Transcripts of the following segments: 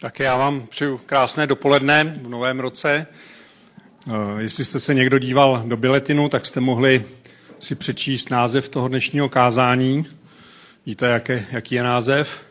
Tak já vám přeju krásné dopoledne v novém roce. Jestli jste se někdo díval do biletinu, tak jste mohli si přečíst název toho dnešního kázání. Víte, jaký je název?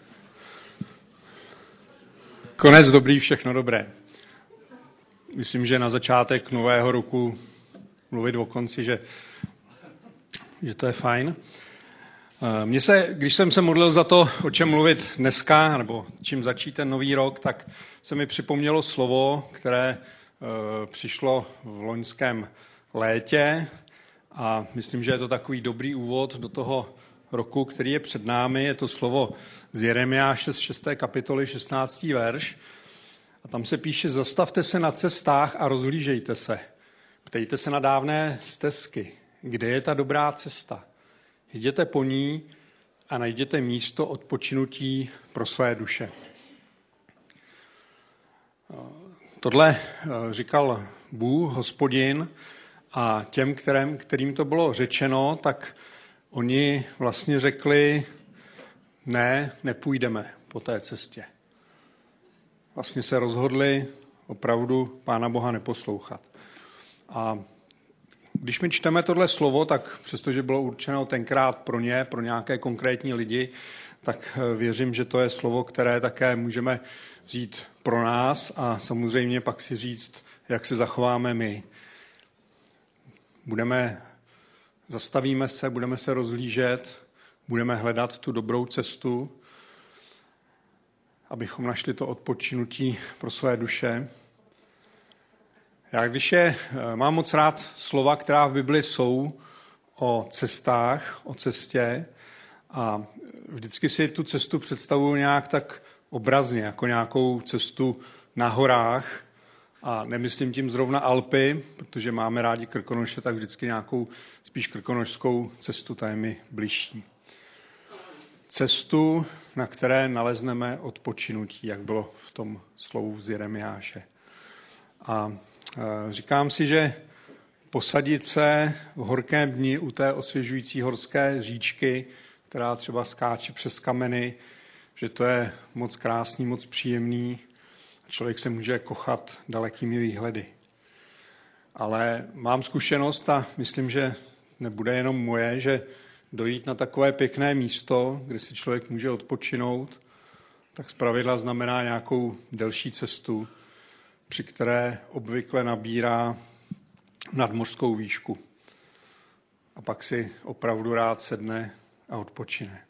Konec dobrý, všechno dobré. Myslím, že na začátek nového roku mluvit o konci, že to je fajn. Když jsem se modlil za to, o čem mluvit dneska, nebo čím začít ten nový rok, tak se mi připomnělo slovo, které přišlo v loňském létě a myslím, že je to takový dobrý úvod do toho roku, který je před námi. Je to slovo z Jeremiáše z 6. kapitoly 16. verš a tam se píše: Zastavte se na cestách a rozhlížejte se. Ptejte se na dávné stezky, kde je ta dobrá cesta. Jděte po ní a najděte místo odpočinutí pro své duše. Tohle říkal Bůh, Hospodin, a těm, kterým to bylo řečeno, tak oni vlastně řekli, ne, nepůjdeme po té cestě. Vlastně se rozhodli opravdu Pána Boha neposlouchat. A když my čteme tohle slovo, tak přestože bylo určeno tenkrát pro nějaké konkrétní lidi, tak věřím, že to je slovo, které také můžeme vzít pro nás a samozřejmě pak si říct, jak se zachováme my. Zastavíme se, budeme se rozhlížet, budeme hledat tu dobrou cestu, abychom našli to odpočinutí pro své duše. Já mám moc rád slova, která v Bibli jsou o cestách, o cestě a vždycky si tu cestu představuji nějak tak obrazně, jako nějakou cestu na horách a nemyslím tím zrovna Alpy, protože máme rádi Krkonoše, tak vždycky nějakou spíš krkonošskou cestu, ta je mi bližší. Cestu, na které nalezneme odpočinutí, jak bylo v tom slovu z Jeremiáše. A říkám si, že posadit se v horkém dni u té osvěžující horské říčky, která třeba skáče přes kameny, že to je moc krásný, moc příjemný. Člověk se může kochat dalekými výhledy. Ale mám zkušenost a myslím, že nebude jenom moje, že dojít na takové pěkné místo, kde si člověk může odpočinout, tak zpravidla znamená nějakou delší cestu, při které obvykle nabírá nadmořskou výšku. A pak si opravdu rád sedne a odpočine.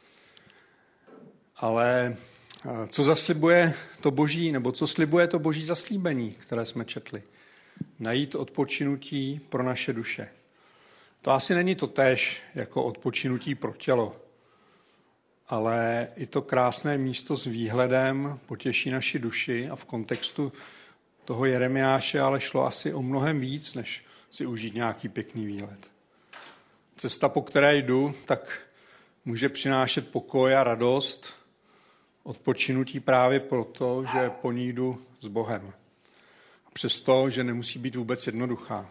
Ale co zaslibuje to Boží, nebo co slibuje to Boží zaslíbení, které jsme četli? Najít odpočinutí pro naše duše. To asi není totéž jako odpočinutí pro tělo, ale i to krásné místo s výhledem potěší naši duši a v kontextu toho Jeremiáše ale šlo asi o mnohem víc, než si užít nějaký pěkný výlet. Cesta, po které jdu, tak může přinášet pokoj a radost, odpočinutí právě proto, že po ní jdu s Bohem. A přesto, že nemusí být vůbec jednoduchá.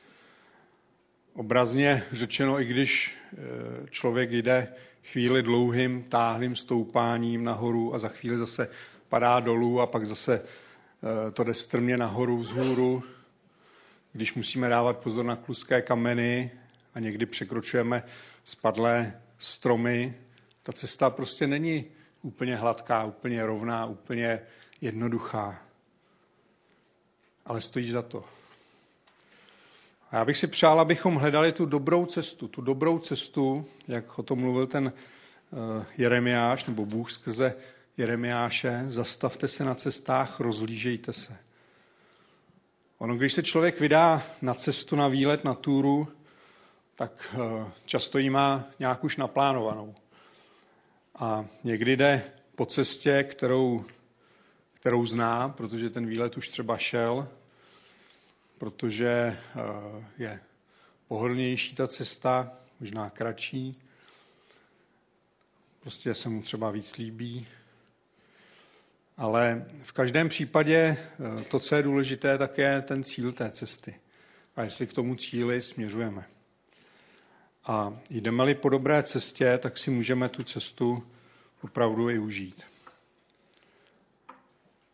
Obrazně řečeno, i když člověk jde chvíli dlouhým, táhlým stoupáním nahoru a za chvíli zase padá dolů a pak zase to jde strmě nahoru, vzhůru, když musíme dávat pozor na kluské kameny a někdy překročujeme spadlé stromy. Ta cesta prostě není úplně hladká, úplně rovná, úplně jednoduchá. Ale stojí za to. A já bych si přál, abychom hledali tu dobrou cestu, jak o tom mluvil ten Jeremiáš, nebo Bůh skrze Jeremiáše, zastavte se na cestách, rozhlížejte se. Ono, když se člověk vydá na cestu, na výlet, na túru, tak často ji má nějak už naplánovanou. A někdy jde po cestě, kterou zná, protože ten výlet už třeba šel, protože je pohodlnější ta cesta, možná kratší, prostě se mu třeba víc líbí. Ale v každém případě to, co je důležité, tak je ten cíl té cesty. A jestli k tomu cíli směřujeme. A jdeme-li po dobré cestě, tak si můžeme tu cestu opravdu i užít.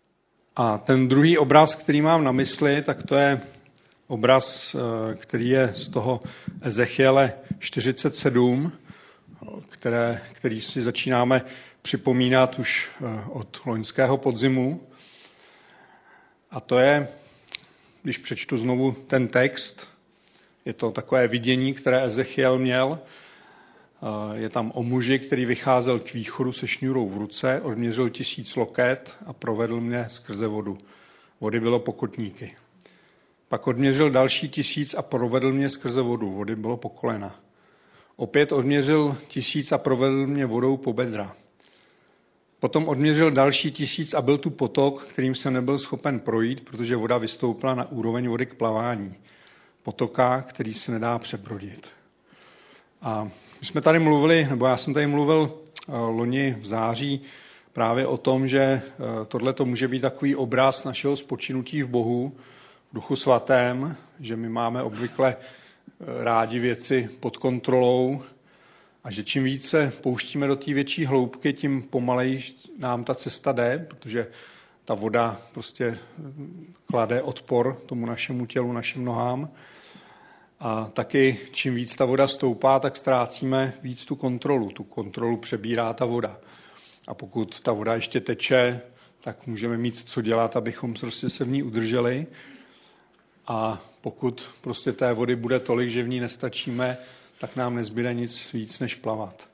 A ten druhý obraz, který mám na mysli, tak to je obraz, který je z toho Ezechiele 47, který si začínáme připomínat už od loňského podzimu. A to je, když přečtu znovu ten text, je to takové vidění, které Ezechiel měl. Je tam o muži, který vycházel k východu se šňůrou v ruce, odměřil 1000 loket a provedl mě skrze vodu. Vody bylo pokotníky. Pak odměřil další 1000 a provedl mě skrze vodu. Vody bylo po kolena. Opět odměřil 1000 a provedl mě vodou po bedra. Potom odměřil další 1000 a byl tu potok, kterým jsem nebyl schopen projít, protože voda vystoupila na úroveň vody k plavání. Potoka, který se nedá přebrodit. A my jsme tady mluvili, nebo já jsem tady mluvil loni v září právě o tom, že tohle to může být takový obraz našeho spočinutí v Bohu, v Duchu Svatém, že my máme obvykle rádi věci pod kontrolou a že čím více pouštíme do té větší hloubky, tím pomaleji nám ta cesta jde, protože ta voda prostě klade odpor tomu našemu tělu, našim nohám. A taky čím víc ta voda stoupá, tak ztrácíme víc tu kontrolu. Tu kontrolu přebírá ta voda. A pokud ta voda ještě teče, tak můžeme mít co dělat, abychom prostě se v ní udrželi. A pokud prostě té vody bude tolik, že v ní nestačíme, tak nám nezbyde nic víc, než plavat.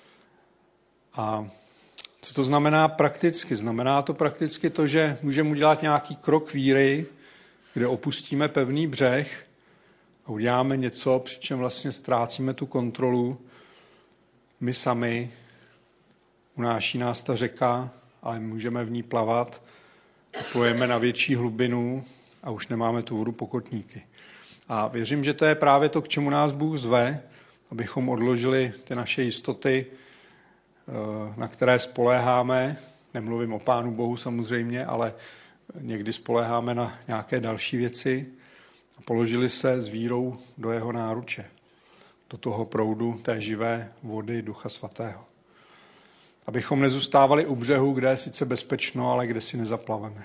A co to znamená prakticky? Znamená to prakticky to, že můžeme udělat nějaký krok víry, kde opustíme pevný břeh a uděláme něco, přičem vlastně ztrácíme tu kontrolu. My sami, unáší nás ta řeka, ale můžeme v ní plavat, plujeme na větší hlubinu a už nemáme tu vodu pokotníky. A věřím, že to je právě to, k čemu nás Bůh zve, abychom odložili ty naše jistoty, na které spoléháme. Nemluvím o Pánu Bohu samozřejmě, ale někdy spoléháme na nějaké další věci a položili se s vírou do jeho náruče, do toho proudu té živé vody Ducha Svatého. Abychom nezůstávali u břehu, kde je sice bezpečno, ale kde si nezaplaveme.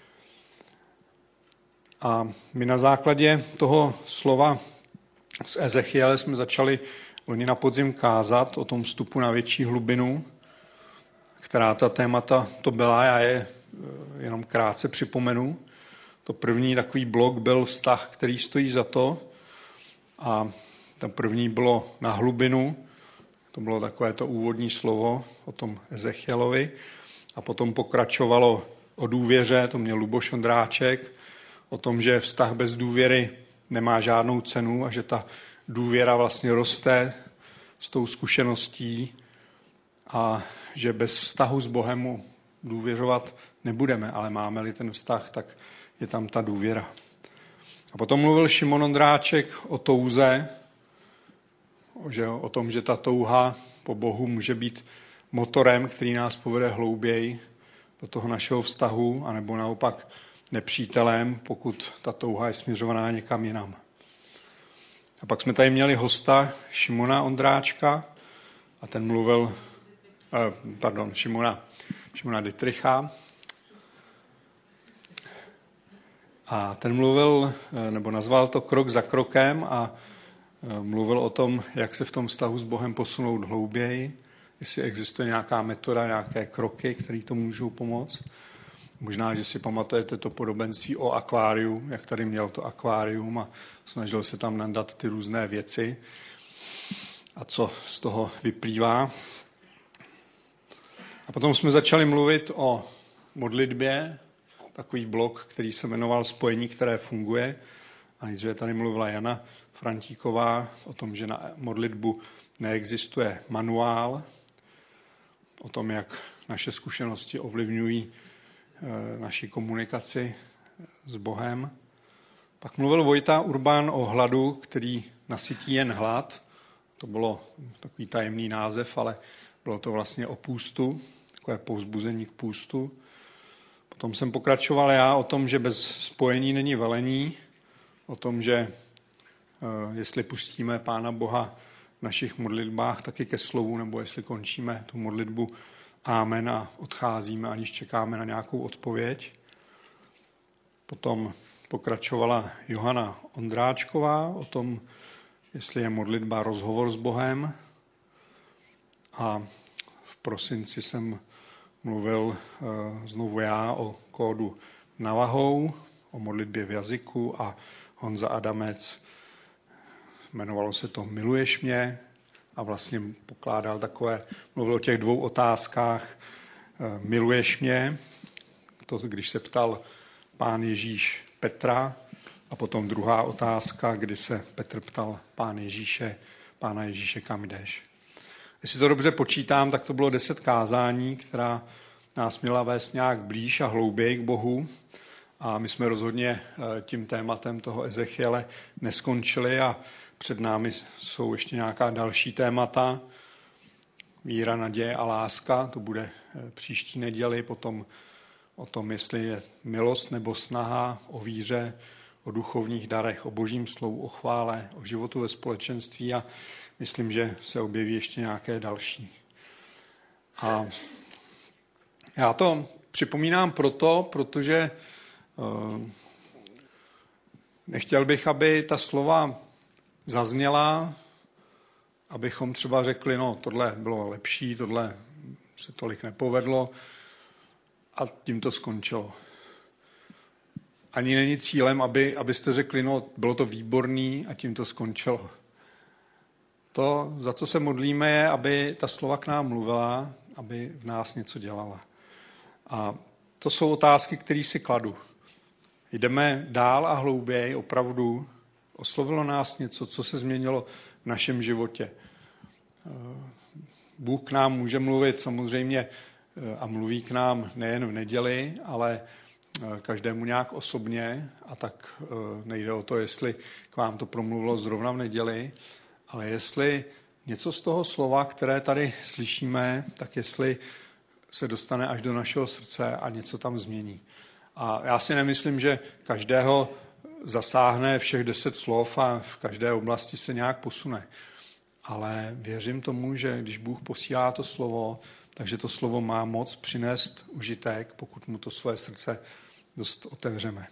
A my na základě toho slova z Ezechiele jsme začali loni na podzim kázat o tom vstupu na větší hlubinu, která ta témata to byla, já je jenom krátce připomenu. To první takový blok byl vztah, který stojí za to. A ten první bylo na hlubinu, to bylo takové to úvodní slovo o tom Ezechielovi. A potom pokračovalo o důvěře, to měl Luboš Ondráček, o tom, že vztah bez důvěry nemá žádnou cenu a že ta důvěra vlastně roste s tou zkušeností a že bez vztahu s Bohem mu důvěřovat nebudeme, ale máme-li ten vztah, tak je tam ta důvěra. A potom mluvil Šimon Ondráček o touze, o tom, že ta touha po Bohu může být motorem, který nás povede hlouběji do toho našeho vztahu, anebo naopak nepřítelem, pokud ta touha je směřovaná někam jinam. A pak jsme tady měli hosta Šimona Ondráčka a ten mluvil, Šimona Dittricha. A ten mluvil, nebo nazval to krok za krokem a mluvil o tom, jak se v tom vztahu s Bohem posunout hlouběji, jestli existuje nějaká metoda, nějaké kroky, které to můžou pomoct. Možná, že si pamatujete to podobenství o akváriu, jak tady měl to akvárium a snažil se tam nadat ty různé věci a co z toho vyplývá. A potom jsme začali mluvit o modlitbě, takový blok, který se jmenoval Spojení, které funguje. A nejdříve tady mluvila Jana Frantíková o tom, že na modlitbu neexistuje manuál, o tom, jak naše zkušenosti ovlivňují naši komunikaci s Bohem. Pak mluvil Vojta Urbán o hladu, který nasytí jen hlad. To bylo takový tajemný název, ale bylo to vlastně o půstu, takové povzbuzení k půstu. Potom jsem pokračoval já o tom, že bez spojení není velení, o tom, že jestli pustíme Pána Boha v našich modlitbách taky ke slovu, nebo jestli končíme tu modlitbu Amen a odcházíme, aniž čekáme na nějakou odpověď. Potom pokračovala Johana Ondráčková o tom, jestli je modlitba rozhovor s Bohem. A v prosinci jsem mluvil znovu já o kódu Navahou, o modlitbě v jazyku a Honza Adamec jmenovalo se to Miluješ mě a vlastně mluvil o těch dvou otázkách. Miluješ mě, to když se ptal Pán Ježíš Petra, a potom druhá otázka, kdy se Petr ptal Pána Ježíše, kam jdeš. Jestli to dobře počítám, tak to bylo 10 kázání, která nás měla vést nějak blíž a hlouběji k Bohu. A my jsme rozhodně tím tématem toho Ezechiele neskončili a před námi jsou ještě nějaká další témata. Víra, naděje a láska, to bude příští neděli, potom o tom, jestli je milost nebo snaha, o víře, o duchovních darech, o božím slovu, o chvále, o životu ve společenství a myslím, že se objeví ještě nějaké další. A já to připomínám protože nechtěl bych, aby ta slova zazněla, abychom třeba řekli, no tohle bylo lepší, tohle se tolik nepovedlo a tím to skončilo. Ani není cílem, abyste řekli, no bylo to výborný a tím to skončilo. To, za co se modlíme, je, aby ta slova k nám mluvila, aby v nás něco dělala. A to jsou otázky, které si kladu. Jdeme dál a hlouběji, opravdu oslovilo nás něco, co se změnilo v našem životě. Bůh k nám může mluvit samozřejmě a mluví k nám nejen v neděli, ale každému nějak osobně a tak nejde o to, jestli k vám to promluvilo zrovna v neděli, ale jestli něco z toho slova, které tady slyšíme, tak jestli se dostane až do našeho srdce a něco tam změní. A já si nemyslím, že každého zasáhne všech 10 slov a v každé oblasti se nějak posune. Ale věřím tomu, že když Bůh posílá to slovo, takže to slovo má moc přinést užitek, pokud mu to svoje srdce dost otevřeme.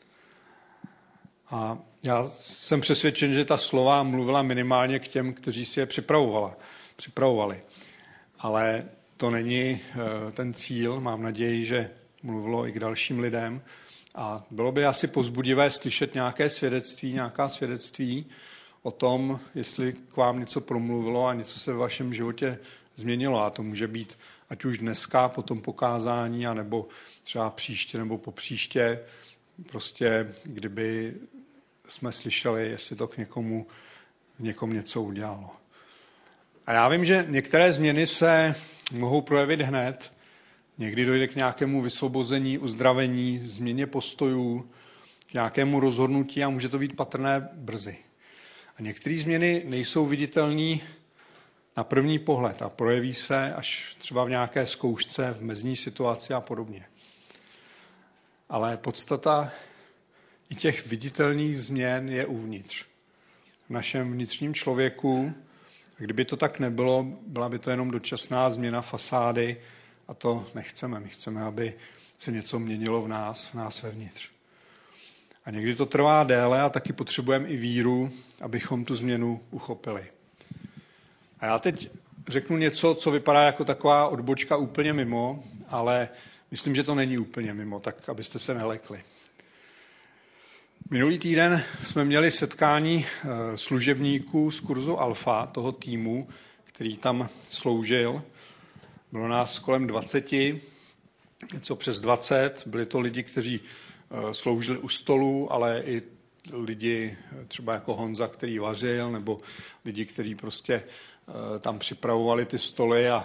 A já jsem přesvědčen, že ta slova mluvila minimálně k těm, kteří si je připravovali. Ale to není ten cíl. Mám naději, že mluvilo i k dalším lidem. A bylo by asi povzbudivé slyšet nějaká svědectví o tom, jestli k vám něco promluvilo a něco se v vašem životě změnilo. A to může být ať už dneska po tom pokázání, anebo třeba příště nebo popříště. Prostě kdyby jsme slyšeli, jestli to k někomu něco udělalo. A já vím, že některé změny se mohou projevit hned. Někdy dojde k nějakému vysvobození, uzdravení, změně postojů, k nějakému rozhodnutí a může to být patrné brzy. A některé změny nejsou viditelné na první pohled a projeví se až třeba v nějaké zkoušce, v mezní situaci a podobně. Ale podstata i těch viditelných změn je uvnitř. V našem vnitřním člověku, kdyby to tak nebylo, byla by to jenom dočasná změna fasády a to nechceme. My chceme, aby se něco měnilo v nás vevnitř. A někdy to trvá déle a taky potřebujeme i víru, abychom tu změnu uchopili. A já teď řeknu něco, co vypadá jako taková odbočka úplně mimo, ale myslím, že to není úplně mimo, tak abyste se nelekli. Minulý týden jsme měli setkání služebníků z kurzu Alfa, toho týmu, který tam sloužil. Bylo nás kolem 20, něco přes 20. Byli to lidi, kteří sloužili u stolu, ale i lidi třeba jako Honza, který vařil, nebo lidi, kteří prostě tam připravovali ty stoly a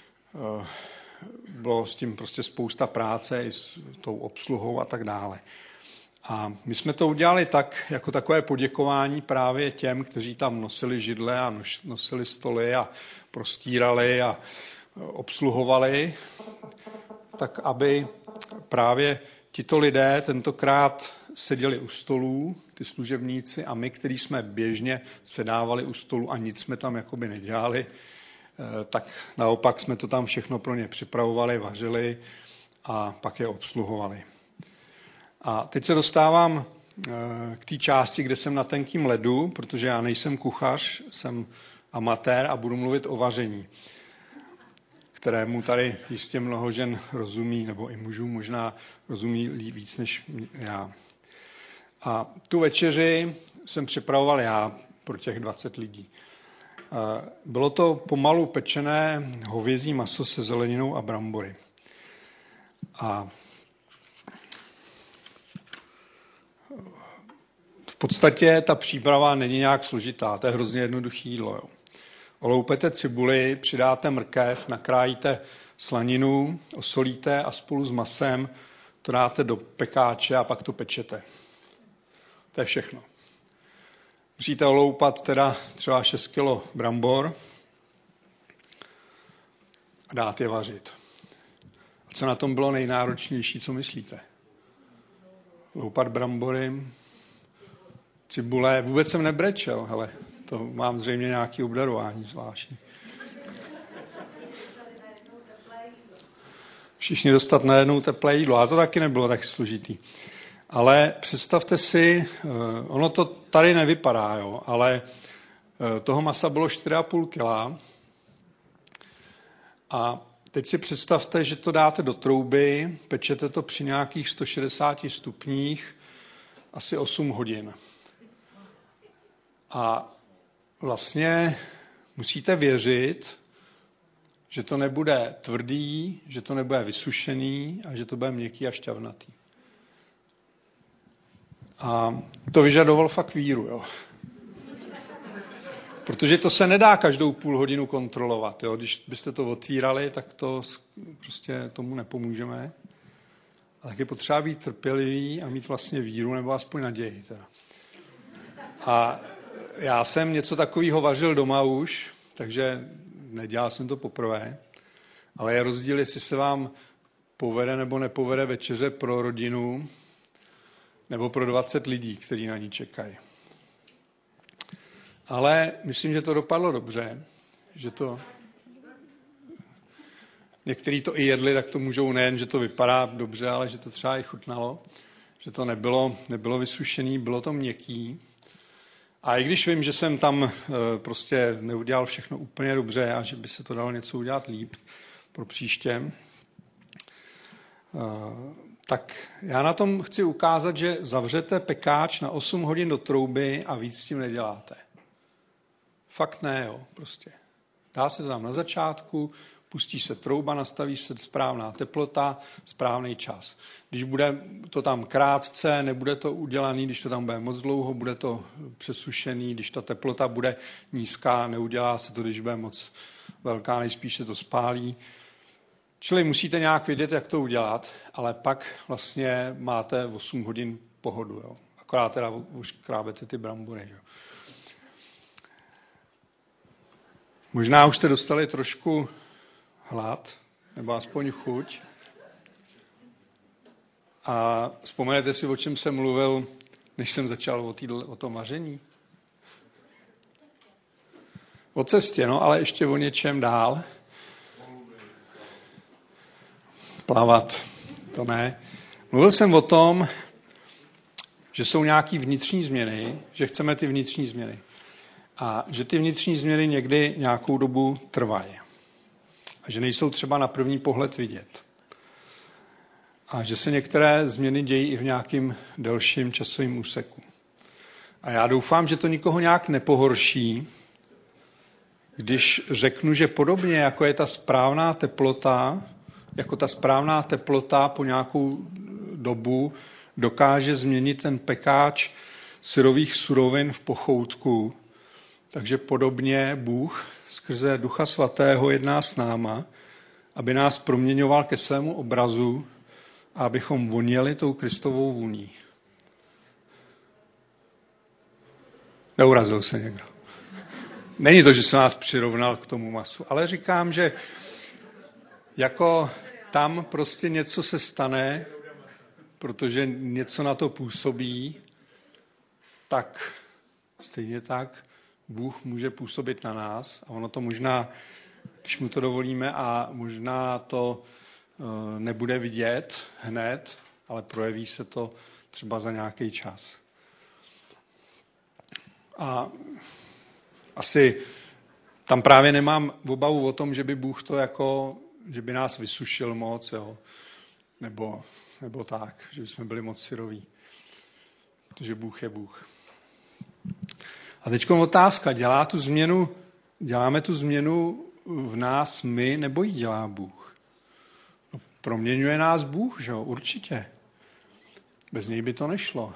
bylo s tím prostě spousta práce i s tou obsluhou a tak dále. A my jsme to udělali tak, jako takové poděkování právě těm, kteří tam nosili židle a nosili stoly a prostírali a obsluhovali, tak aby právě tito lidé tentokrát seděli u stolů, ty služebníci, a my, kteří jsme běžně sedávali u stolu a nic jsme tam jakoby nedělali, tak naopak jsme to tam všechno pro ně připravovali, vařili a pak je obsluhovali. A teď se dostávám k té části, kde jsem na tenkým ledu, protože já nejsem kuchař, jsem amatér a budu mluvit o vaření, kterému tady jistě mnoho žen rozumí, nebo i mužů možná rozumí víc než já. A tu večeři jsem připravoval já pro těch 20 lidí. Bylo to pomalu pečené hovězí maso se zeleninou a brambory. A v podstatě ta příprava není nějak složitá, to je hrozně jednoduché jídlo. Jo. Oloupete cibuli, přidáte mrkev, nakrájíte slaninu, osolíte a spolu s masem to dáte do pekáče a pak to pečete. To je všechno. Musíte oloupat teda třeba 6 kg brambor a dát je vařit. A co na tom bylo nejnáročnější, co myslíte? Loupat brambory, cibule, vůbec jsem nebrečel, hele, to mám zřejmě nějaké obdarování zvláštní. Všichni dostat najednou teplé jídlo, a to taky nebylo tak složitý. Ale představte si, ono to tady nevypadá, jo, ale toho masa bylo 4,5 kg. A teď si představte, že to dáte do trouby, pečete to při nějakých 160 stupních asi 8 hodin. A vlastně musíte věřit, že to nebude tvrdý, že to nebude vysušený a že to bude měkký a šťavnatý. A to vyžadoval fakt víru, jo. Protože to se nedá každou půl hodinu kontrolovat, jo. Když byste to otvírali, tak to prostě tomu nepomůžeme. A tak je potřeba být trpělivý a mít vlastně víru, nebo aspoň naději. Teda. A já jsem něco takového vařil doma už, takže nedělal jsem to poprvé, ale je rozdíl, jestli se vám povede nebo nepovede večeře pro rodinu, nebo pro 20 lidí, kteří na ní čekají. Ale myslím, že to dopadlo dobře, že to někteří to i jedli, tak to můžou nejen, že to vypadá dobře, ale že to třeba i chutnalo, že to nebylo vysušený, bylo to měkký. A i když vím, že jsem tam prostě neudělal všechno úplně dobře a že by se to dalo něco udělat líp pro příště, tak já na tom chci ukázat, že zavřete pekáč na 8 hodin do trouby a víc s tím neděláte. Fakt ne, jo, prostě. Dá se tam na začátku, pustí se trouba, nastaví se správná teplota, správný čas. Když bude to tam krátce, nebude to udělaný, když to tam bude moc dlouho, bude to přesušený, když ta teplota bude nízká, neudělá se to, když bude moc velká, nejspíš se to spálí. Čili musíte nějak vědět, jak to udělat, ale pak vlastně máte 8 hodin pohodu. Jo. Akorát teda už krábete ty brambory. Jo. Možná už jste dostali trošku hlad, nebo aspoň chuť. A vzpomenete si, o čem jsem mluvil, než jsem začal o tom vaření? O cestě, no, ale ještě o něčem dál. Plavat, to ne. Mluvil jsem o tom, že jsou nějaké vnitřní změny, že chceme ty vnitřní změny. A že ty vnitřní změny někdy nějakou dobu trvají. A že nejsou třeba na první pohled vidět. A že se některé změny dějí i v nějakým delším časovém úseku. A já doufám, že to nikoho nějak nepohorší, když řeknu, že podobně jako je ta správná teplota, jako ta správná teplota po nějakou dobu dokáže změnit ten pekáč syrových surovin v pochoutku, takže podobně Bůh skrze Ducha Svatého jedná s náma, aby nás proměňoval ke svému obrazu a abychom voněli tou Kristovou vůní. Neurazil se někdo. Není to, že se nás přirovnal k tomu masu, ale říkám, že jako tam prostě něco se stane, protože něco na to působí, tak stejně tak Bůh může působit na nás a ono to možná, když mu to dovolíme a možná to nebude vidět hned, ale projeví se to třeba za nějaký čas. A asi tam právě nemám obavu o tom, že by Bůh to jako, že by nás vysušil moc, jo? Nebo tak, že bychom byli moc syroví. Protože Bůh je Bůh. A teď otázka, děláme tu změnu v nás my, nebo ji dělá Bůh? No, proměňuje nás Bůh, že jo? Určitě. Bez něj by to nešlo.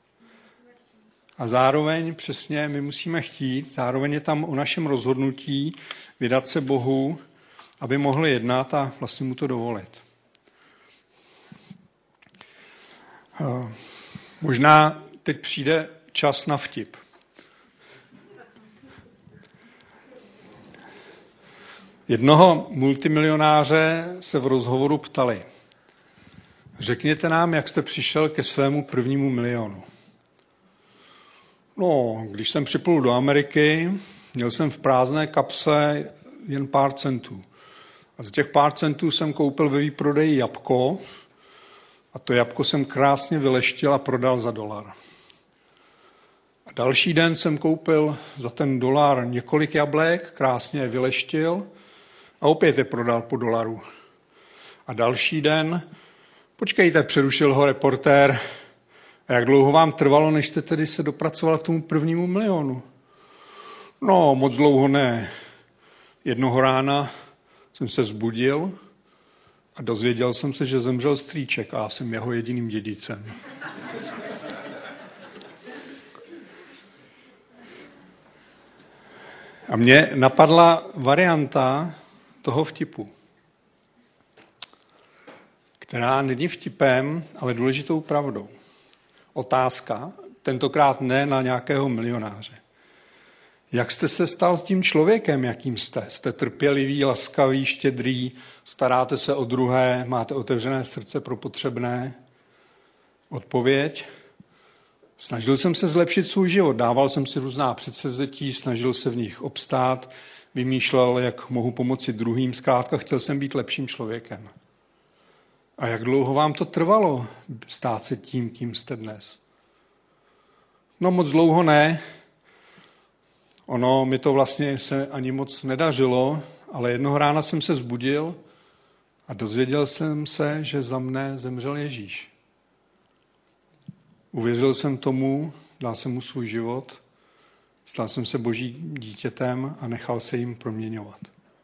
A zároveň přesně my musíme chtít, zároveň je tam o našem rozhodnutí vydat se Bohu, aby mohl jednat a vlastně mu to dovolit. Možná teď přijde čas na vtip. Jednoho multimilionáře se v rozhovoru ptali: řekněte nám, jak jste přišel ke svému prvnímu milionu. No, když jsem připlul do Ameriky, měl jsem v prázdné kapse jen pár centů. A za těch pár centů jsem koupil ve výprodeji jabko a to jabko jsem krásně vyleštil a prodal za $1. A další den jsem koupil za ten $1 několik jablek, krásně je vyleštil a opět je prodal po $1. A další den, počkejte, přerušil ho reportér, a jak dlouho vám trvalo, než jste tedy se dopracoval k tomu prvnímu milionu? No, moc dlouho ne. Jednoho rána jsem se vzbudil a dozvěděl jsem se, že zemřel strýček a já jsem jeho jediným dědicem. A mě napadla varianta toho vtipu, která není vtipem, ale důležitou pravdou. Otázka, tentokrát ne na nějakého milionáře. Jak jste se stal s tím člověkem, jakým jste? Jste trpělivý, laskavý, štědrý, staráte se o druhé, máte otevřené srdce pro potřebné? Odpověď? Snažil jsem se zlepšit svůj život, dával jsem si různá předsevzetí, snažil se v nich obstát, vymýšlel, jak mohu pomoci druhým, zkrátka chtěl jsem být lepším člověkem. A jak dlouho vám to trvalo stát se tím, kým jste dnes? No moc dlouho ne. Ono mi to vlastně se ani moc nedařilo, ale jednoho rána jsem se vzbudil a dozvěděl jsem se, že za mne zemřel Ježíš. Uvěřil jsem tomu, dal jsem mu svůj život, stal jsem se Božím dítětem a nechal se jim proměňovat.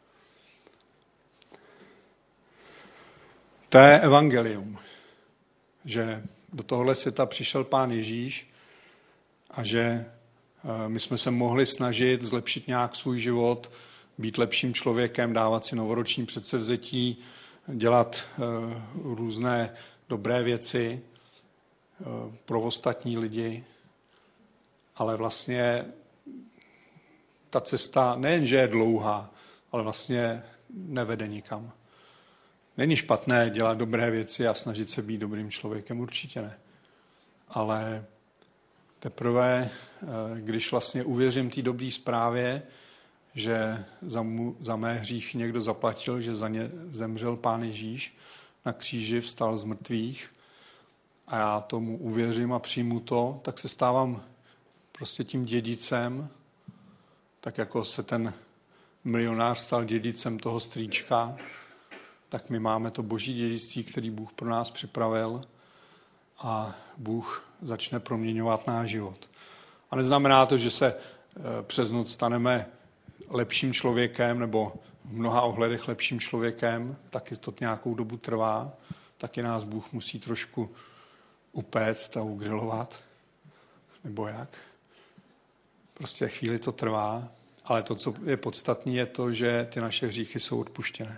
To je evangelium, že do tohohle světa přišel Pán Ježíš a že my jsme se mohli snažit zlepšit nějak svůj život, být lepším člověkem, dávat si novoroční předsevzetí, dělat různé dobré věci pro ostatní lidi, ale vlastně ta cesta nejenže je dlouhá, ale vlastně nevede nikam. Není špatné dělat dobré věci a snažit se být dobrým člověkem, určitě ne. Ale teprve, když vlastně uvěřím té dobré zprávě, že za mé hříchy někdo zaplatil, že za ně zemřel Pán Ježíš na kříži, vstal z mrtvých a já tomu uvěřím a přijmu to, tak se stávám prostě tím dědicem, tak jako se ten milionář stal dědicem toho strýčka, tak my máme to boží dědictví, který Bůh pro nás připravil a Bůh začne proměňovat náš život. A neznamená to, že se přes noc staneme lepším člověkem nebo v mnoha ohledech lepším člověkem, taky to nějakou dobu trvá, taky nás Bůh musí trošku upéct a ugrilovat, nebo jak. Prostě chvíli to trvá, ale to, co je podstatné, je to, že ty naše hříchy jsou odpuštěné.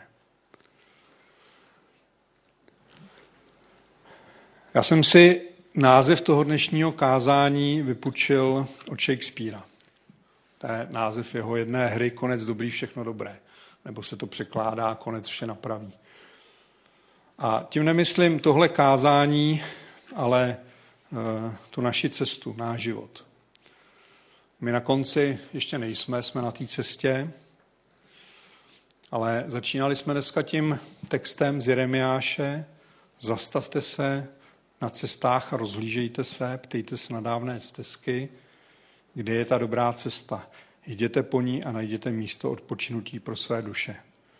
Já jsem si název toho dnešního kázání vypůjčil od Shakespearea. To je název jeho jedné hry Konec dobrý, všechno dobré. Nebo se to překládá Konec vše napraví. A tím nemyslím tohle kázání, ale tu naši cestu, náš život. My na konci ještě nejsme, jsme na té cestě, ale začínali jsme dneska tím textem z Jeremiáše: zastavte se na cestách a rozhlížejte se, ptejte se na dávné stezky, kde je ta dobrá cesta. Jděte po ní a najděte místo odpočinutí pro své duše.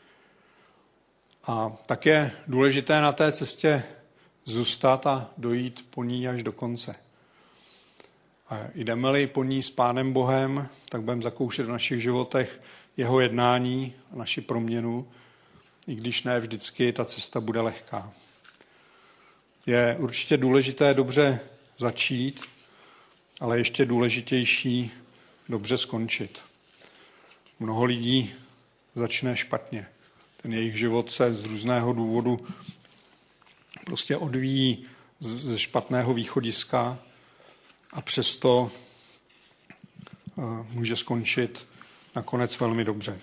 A tak je důležité na té cestě zůstat a dojít po ní až do konce. A jdeme-li po ní s Pánem Bohem, tak budeme zakoušet v našich životech jeho jednání a naši proměnu, i když ne vždycky ta cesta bude lehká. Je určitě důležité dobře začít, ale ještě důležitější dobře skončit. Mnoho lidí začne špatně. Ten jejich život se z různého důvodu prostě odvíjí ze špatného východiska a přesto může skončit nakonec velmi dobře.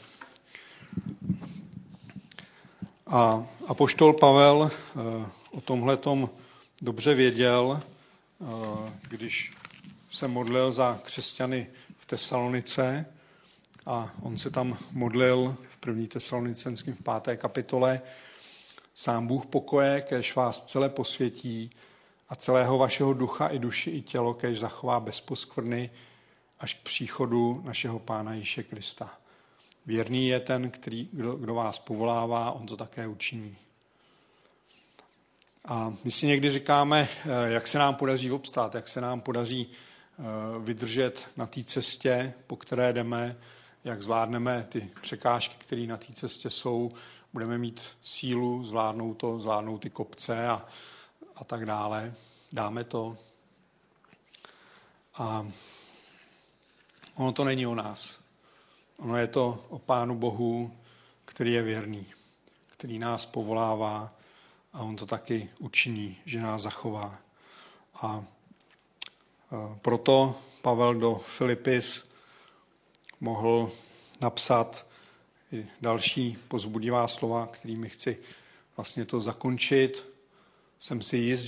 A apoštol Pavel o tomhletom dobře věděl, když se modlil za křesťany v Tesalonice a on se tam modlil v 1. Tesalonicenským v 5. kapitole. Sám Bůh pokoje, kéž vás celé posvětí a celého vašeho ducha i duši i tělo, kéž zachová bez poskvrny až k příchodu našeho Pána Ježíše Krista. Věrný je ten, kdo vás povolává, on to také učiní. A my si někdy říkáme, jak se nám podaří obstát, jak se nám podaří vydržet na té cestě, po které jdeme, jak zvládneme ty překážky, které na té cestě jsou, budeme mít sílu zvládnout ty kopce a tak dále. Dáme to. A ono to není o nás. Ono je to o Pánu Bohu, který je věrný, který nás povolává a on to taky učiní, že nás zachová. A proto Pavel do Filipis mohl napsat i další povzbudivá slova, kterými chci vlastně to zakončit. Jsem si jist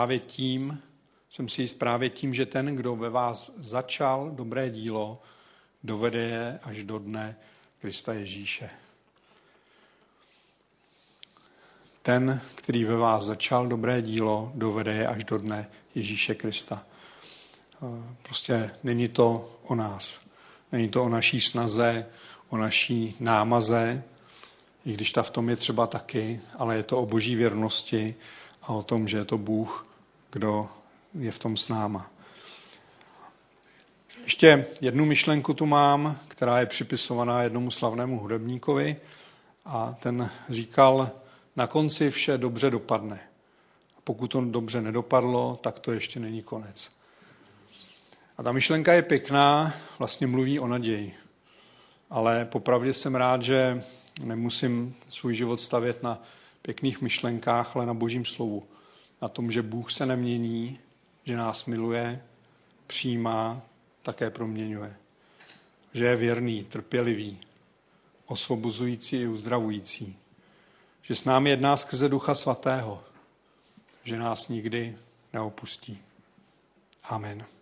právě tím, že ten, kdo ve vás začal dobré dílo, dovede je až do dne Krista Ježíše. Ten, který ve vás začal dobré dílo, dovede je až do dne Ježíše Krista. Prostě není to o nás. Není to o naší snaze, o naší námaze, i když ta v tom je třeba taky, ale je to o boží věrnosti a o tom, že je to Bůh, kdo je v tom s náma. Ještě jednu myšlenku tu mám, která je připisovaná jednomu slavnému hudebníkovi a ten říkal, na konci vše dobře dopadne. A pokud to dobře nedopadlo, tak to ještě není konec. A ta myšlenka je pěkná, vlastně mluví o naději. Ale popravdě jsem rád, že nemusím svůj život stavět na pěkných myšlenkách, ale na Božím slovu. Na tom, že Bůh se nemění, že nás miluje, přijímá, také proměňuje. Že je věrný, trpělivý, osvobozující i uzdravující. Že s námi jedná skrze Ducha Svatého. Že nás nikdy neopustí. Amen.